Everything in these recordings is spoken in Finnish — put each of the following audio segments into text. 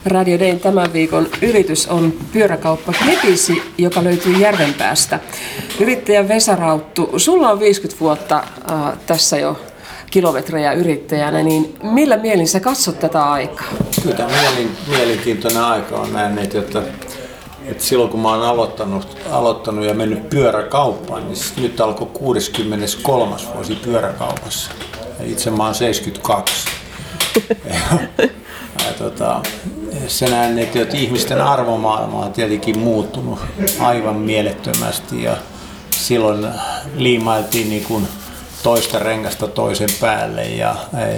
Radio Dayn tämän viikon yritys on pyöräkauppa Kepisi, joka löytyy Järvenpäästä. Yrittäjä Vesa Rauttu, sulla on 50 vuotta tässä jo kilometrejä yrittäjänä, niin millä mielin sä katsot tätä aikaa? Kyllä tämä mielenkiintoinen aika on näin, että silloin kun mä oon aloittanut ja mennyt pyöräkauppaan, niin nyt alkoi 63. vuosi pyöräkaupassa. Ja itse mä oon 72. Se näen, että ihmisten arvomaailma on tietenkin muuttunut aivan mielettömästi ja silloin liimailtiin niin kuin toista rengasta toisen päälle ja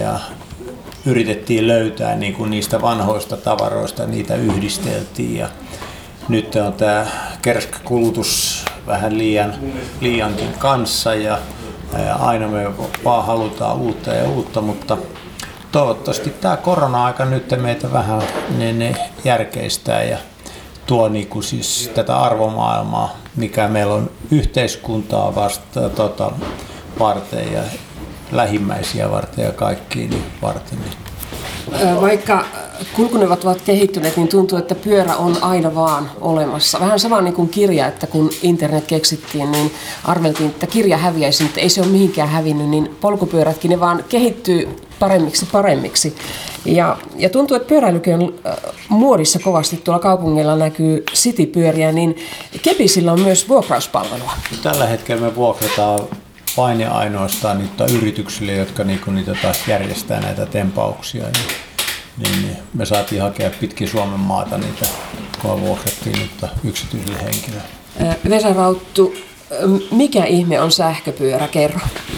yritettiin löytää niin kuin niistä vanhoista tavaroista, niitä yhdisteltiin ja nyt on tämä kerskakulutus vähän liiankin kanssa ja aina me vaan halutaan uutta, mutta toivottavasti tämä korona-aika nyt meitä vähän järkeistää ja tuo niinku siis tätä arvomaailmaa, mikä meillä on yhteiskuntaa varten ja lähimmäisiä varten ja kaikkia varten. Vaikka kulkuneuvat ovat kehittyneet, niin tuntuu, että pyörä on aina vaan olemassa. Vähän sama niin kuin kirja, että kun internet keksittiin, niin arveltiin, että kirja häviäisi, mutta ei se ole mihinkään hävinnyt, niin polkupyörätkin ne vaan kehittyy paremmiksi. Ja tuntuu, että pyöräilykin on muodissa kovasti. Tuolla kaupungilla näkyy citypyöriä, niin Kepisillä on myös vuokrauspalvelua. Tällä hetkellä me vuokrataan vain ja ainoastaan niitä yrityksille, jotka niitä järjestää näitä tempauksia. Niin me saatiin hakea pitkin Suomen maata niitä, kun vuokrattiin nyt yksityisille henkilöille. Vesa Rauttu, mikä ihme on sähköpyörä? Kerro.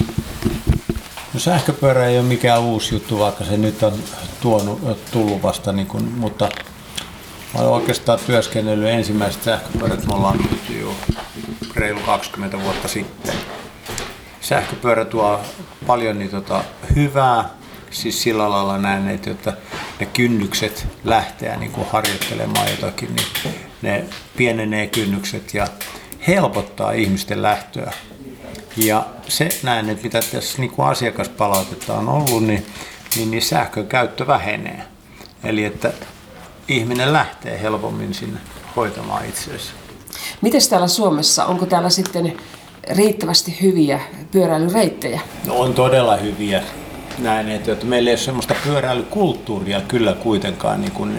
No, sähköpyörä ei ole mikään uusi juttu, vaikka se nyt on tullut vasta, mutta mä olen oikeastaan työskennellyt ensimmäiset sähköpyörät, me ollaan nyt jo reilu 20 vuotta sitten. Sähköpyörä tuo paljon hyvää, siis sillä lailla näen, että ne kynnykset lähteä harjoittelemaan jotakin, niin ne pienenee kynnykset ja helpottaa ihmisten lähtöä. Ja se näen, että mitä tässä asiakaspalautetta on ollut, niin sähkön käyttö vähenee. Eli että ihminen lähtee helpommin sinne hoitamaan itseensä. Mites täällä Suomessa, onko täällä sitten riittävästi hyviä pyöräilyreittejä? No, on todella hyviä. Näin, että meillä ei ole sellaista pyöräilykulttuuria kyllä kuitenkaan,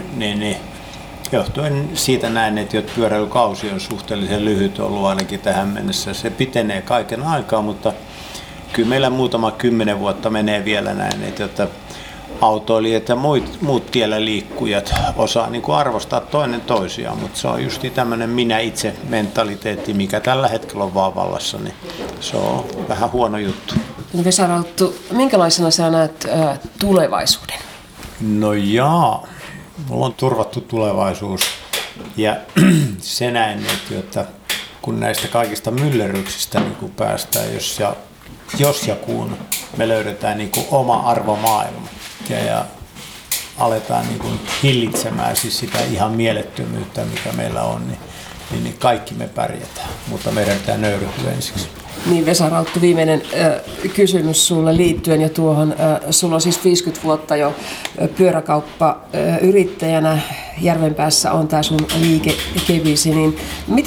johtuen siitä näin, että pyöräilykausi on suhteellisen lyhyt ollut ainakin tähän mennessä. Se pitenee kaiken aikaa, mutta kyllä meillä muutama 10 vuotta menee vielä näin, että autoilijat ja muut tiellä liikkujat osaa arvostaa toinen toisiaan, mutta se on just tämmöinen minä itse mentaliteetti, mikä tällä hetkellä on vaan vallassa, niin se on vähän huono juttu. Vesa Rauttu, minkälaisena sä näet tulevaisuuden? No mulla on turvattu tulevaisuus ja se näen, että kun näistä kaikista myllerryksistä päästään, jos ja kun me löydetään oma arvomaailma ja aletaan hillitsemään siis sitä ihan mielettömyyttä, mikä meillä on, niin kaikki me pärjätään, mutta meidän pitää nöyryhtyä ensiksi. Niin, Vesa Rauttu, viimeinen kysymys sulle liittyen jo tuohon. Sulla on siis 50 vuotta jo pyöräkauppa yrittäjänä. Järvenpäässä on tämä sun liike Kepisi. Niin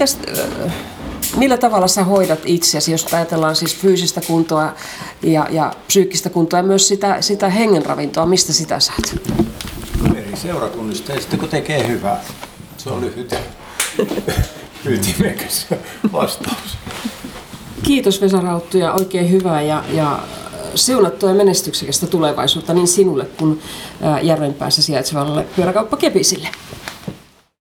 millä tavalla sä hoidat itsesi, jos ajatellaan siis fyysistä kuntoa ja psyykkistä kuntoa ja myös sitä hengenravintoa, mistä sitä saat? Eri seurakunnista ja sitten kun tekee hyvää. Se on lyhyt ja ytimekäs vastaus. Kiitos Vesa Rauttu ja oikein hyvää ja siunattua ja menestyksekästä tulevaisuutta niin sinulle kuin Järvenpäässä sijaitsevalle pyöräkauppa Kepisille.